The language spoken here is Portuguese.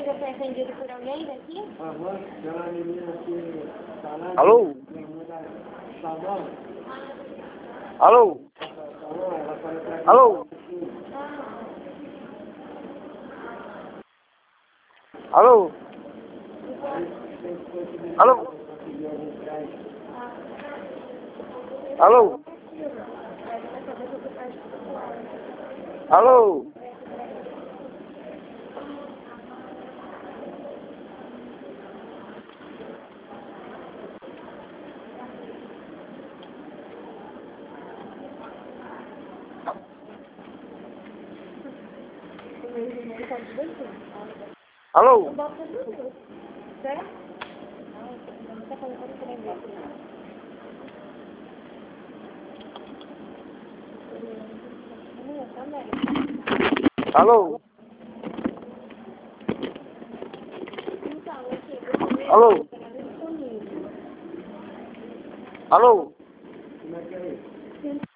já foi atendido por alguém daqui? Aham, tem uma menina aqui falando. Alô? Salão. Alô? Salão, ela fala pra mim. Alô? Alô? Alô? Alô? Alô? Alô? Certo? Alô? Alô? Alô? Como é que é isso?